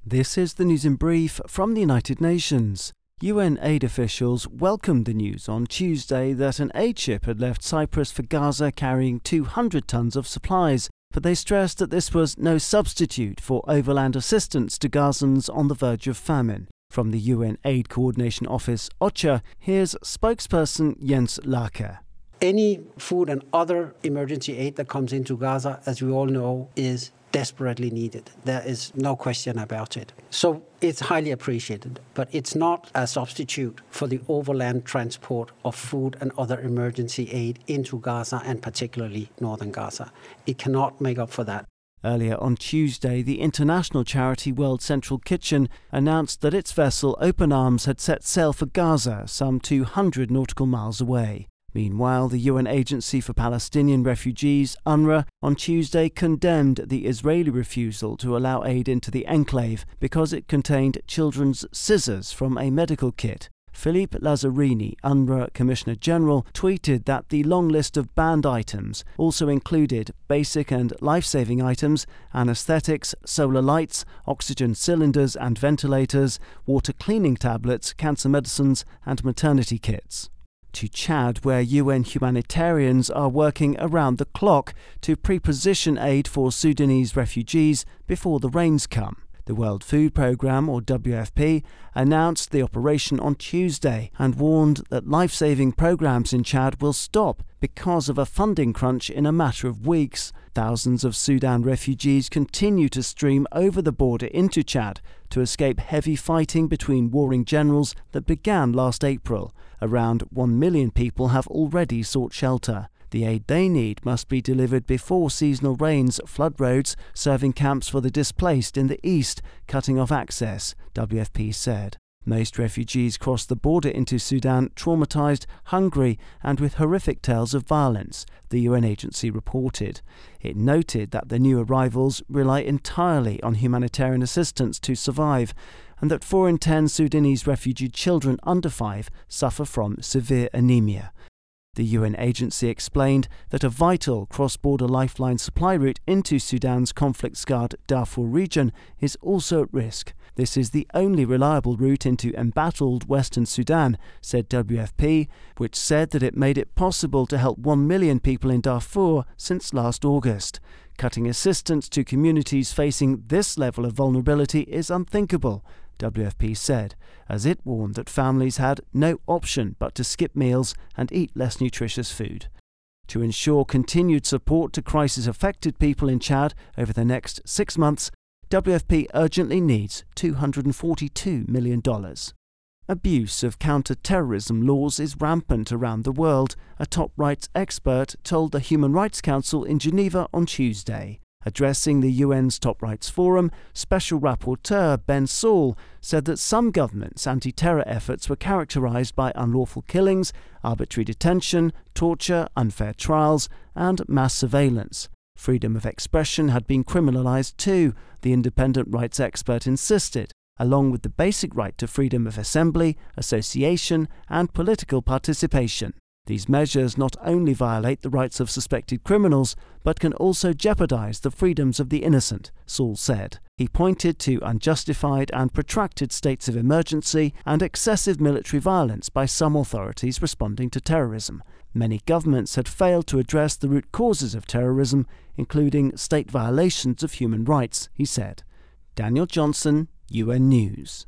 This is the news in brief from the United Nations. UN aid officials welcomed the news on Tuesday that an aid ship had left Cyprus for Gaza carrying 200 tons of supplies, but they stressed that this was no substitute for overland assistance to Gazans on the verge of famine. From the UN Aid Coordination Office, OCHA, here's spokesperson Jens Lacher. Any food and other emergency aid that comes into Gaza, as we all know, is desperately needed. There is no question about it. So it's highly appreciated, but it's not a substitute for the overland transport of food and other emergency aid into Gaza and particularly northern Gaza. It cannot make up for that. Earlier on Tuesday, the international charity World Central Kitchen announced that its vessel Open Arms had set sail for Gaza, some 200 nautical miles away. Meanwhile, the UN Agency for Palestinian Refugees, UNRWA, on Tuesday condemned the Israeli refusal to allow aid into the enclave because it contained children's scissors from a medical kit. Philippe Lazzarini, UNRWA Commissioner General, tweeted that the long list of banned items also included basic and life-saving items, anesthetics, solar lights, oxygen cylinders and ventilators, water cleaning tablets, cancer medicines and maternity kits. To Chad, where UN humanitarians are working around the clock to pre-position aid for Sudanese refugees before the rains come. The World Food Programme, or WFP, announced the operation on Tuesday and warned that life-saving programs in Chad will stop because of a funding crunch in a matter of weeks. Thousands of Sudan refugees continue to stream over the border into Chad to escape heavy fighting between warring generals that began last April. Around 1 million people have already sought shelter. The aid they need must be delivered before seasonal rains flood roads, serving camps for the displaced in the east, cutting off access, WFP said. Most refugees cross the border into Sudan traumatized, hungry, and with horrific tales of violence, the UN agency reported. It noted that the new arrivals rely entirely on humanitarian assistance to survive, and that 4 in 10 Sudanese refugee children under 5 suffer from severe anemia. The UN agency explained that a vital cross-border lifeline supply route into Sudan's conflict-scarred Darfur region is also at risk. This is the only reliable route into embattled Western Sudan, said WFP, which said that it made it possible to help 1 million people in Darfur since last August. Cutting assistance to communities facing this level of vulnerability is unthinkable, WFP said, as it warned that families had no option but to skip meals and eat less nutritious food. To ensure continued support to crisis-affected people in Chad over the next 6 months, WFP urgently needs $242 million. Abuse of counter-terrorism laws is rampant around the world, a top rights expert told the Human Rights Council in Geneva on Tuesday. Addressing the UN's Top Rights Forum, Special Rapporteur Ben Saul said that some governments' anti-terror efforts were characterized by unlawful killings, arbitrary detention, torture, unfair trials, and mass surveillance. Freedom of expression had been criminalized too, the independent rights expert insisted, along with the basic right to freedom of assembly, association, and political participation. These measures not only violate the rights of suspected criminals, but can also jeopardize the freedoms of the innocent, Saul said. He pointed to unjustified and protracted states of emergency and excessive military violence by some authorities responding to terrorism. Many governments had failed to address the root causes of terrorism, including state violations of human rights, he said. Daniel Johnson, UN News.